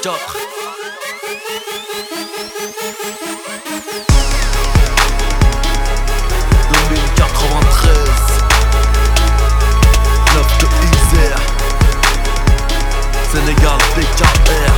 2004. Sénégal, DKR,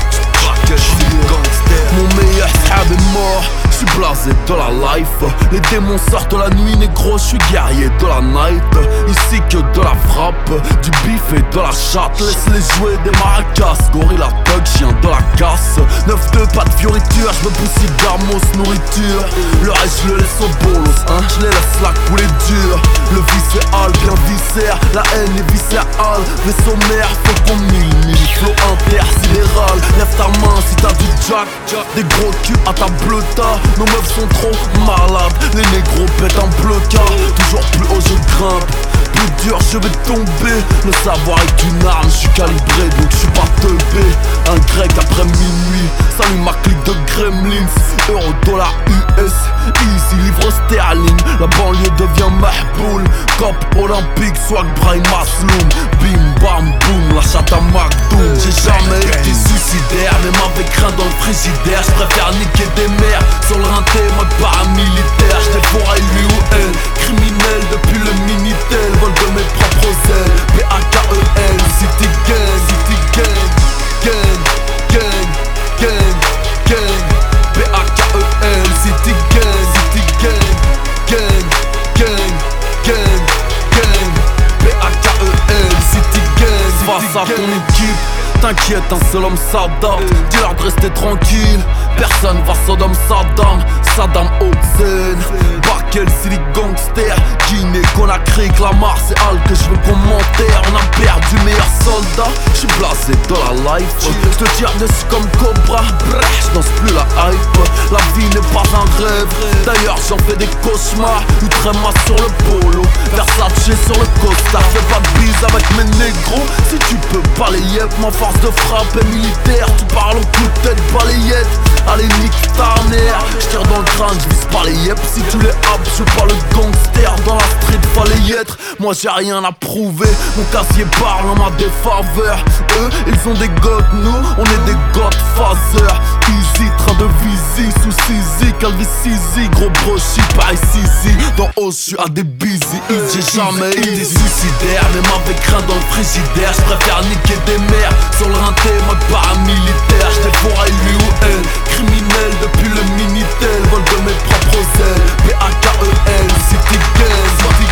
mon meilleur sahab est mort, j'suis blasé de la life. Les démons sortent la nuit négro, j'suis guerrier de la night. Ici que de la frappe, du bif et de la chatte. Laisse-les jouer des maracas, gorilla thug, chien de la casse. 9-2, pas de fioriture, j'me pousse gamos, nourriture. Le reste j'le laisse au bolos, hein, j'les laisse la couler dur. Le viscéral, bien viscère, la haine est viscérale. Vaisseau mère, faut qu'on mille, flow intersidéral. Lève ta main si t'as du jack, des gros culs à ta bleuta. Nos meufs sont trop malades, les négros pètent un blocard. Toujours plus haut je grimpe, plus dur je vais tomber. Le savoir est une arme, je suis calibré donc je suis pas teubé. Un grec après minuit, salut ma clique de gremlins. Euro, dollar, US, easy, livre sterling. La banlieue devient mahboul. Cop olympique, swag, Brahim Masloum. Bim bam boum, la chatte à McDoom. J'ai jamais été suicidaire, même avec rien dans le frigidaire. J'préfère niquer des mères sur le rinté, mode paramilitaire. J'défouraille lui ou elle, criminel depuis le Minitel. Vol de mes propres ailes, B-A-K-E-L. City gang, city gang, gang, gang, gang, gang. B-A-K-E-L, city gang, city gang, gang, gang, gang, gang. B-A-K-E-L, city gang. Face à ton équipe, t'inquiète, un seul homme s'adapte. Dis-leur de rester tranquille, personne va Sodome Saddam. Saddam Hussein, Bakel, Silly Gangster, Guinée, Conakry, Clamart, c'est Al que je veux commentaire. On a perdu meilleur soldat, j'suis blasé de la life. J'te tire dessus comme Cobra, bref, j'danse plus la hype. La vie n'est pas un rêve, d'ailleurs j'en fais des cauchemars. Outre-moi sur le polo, Versace sur le costard. Fais pas de bise avec mes négros, si tu peux pas les yep. Ma force de frappe est militaire, tu parles au coup de tête balayette. Allez nique ta mère, j'tire dans le crâne, j'vise pas les yep. Si tu les haps, j'suis pas le gangster. Dans la street fallait y être, moi j'ai rien à prouver. Mon casier parle en ma défaveur. Eux, ils ont des gods, nous, on est des godfathers. Easy, train de visy, sous Sisi, Calvi Sisi. Gros brochi, pareil Sisi. Dans haut, j'suis à des busy. J'ai jamais été suicidaire, même avec rien dans le frigidaire. J'préfère niquer des mères sur le rinté, mode paramilitaire. J'défouraille lui ou elle, criminel depuis le Minitel. Vol de mes propres ailes, B-A-K-E-L, city gang, city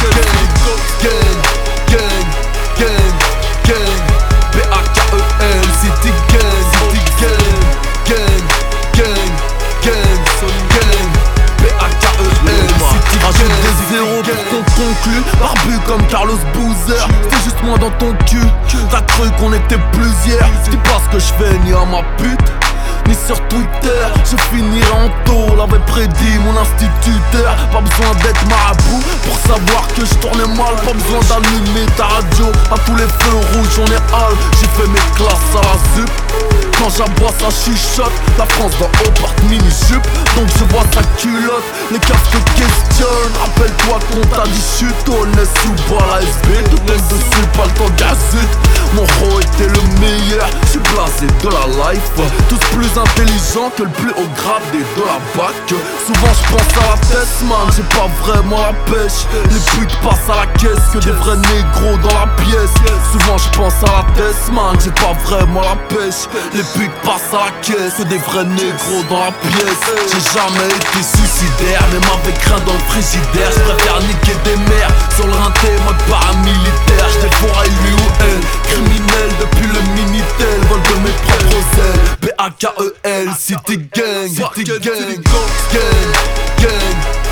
gang, gang, gang, gang, gang. B-A-K-E-L, city gang, city gang, gang, gang, gang, gang. B-A-K-E-L, city gang. Rajoute des zéros pour qu'on conclue. Barbu comme Carlos Boozer, c'était juste moi dans ton cul. T'as cru qu'on était plusieurs, dis pas ce que j'fais ni à ma pute ni sur Twitter, je finirai en taux, l'avait prédit mon instituteur. Pas besoin d'être marabout pour savoir que je tournais mal. Pas besoin d'allumer ta radio, à tous les feux rouges on est hal. J'ai fait mes classes à la ZUP, quand j'aboie ça chuchote. La France d'en haut porte mini-jupe, donc je vois sa culotte. Les keufs te questionnent, rappelle-toi qu'on t'a dit chute. Honnête sous bas la SB, tout tombe dessus, pas le temps gazute. Mon ro était le meilleur, j'suis blasé de la life. Tous plus intelligent que le plus haut grade des de la bac. Souvent j'pense à la tête man, j'ai pas vraiment la pêche. Les putes passent à la caisse que des vrais négros dans la pièce. Souvent j'pense à la tête man, j'ai pas vraiment la pêche. Les putes passent à la caisse que des vrais négros dans la pièce. J'ai jamais été suicidaire, même avec rien dans le frigidaire. J'préfère niquer des mères sur le rinté, mode paramilitaire. J'défouraille lui ou elle, criminel depuis le Minitel. Vol de mes propres ailes, B-A-K-E-L, city gang, city gang, gang, gang, gang.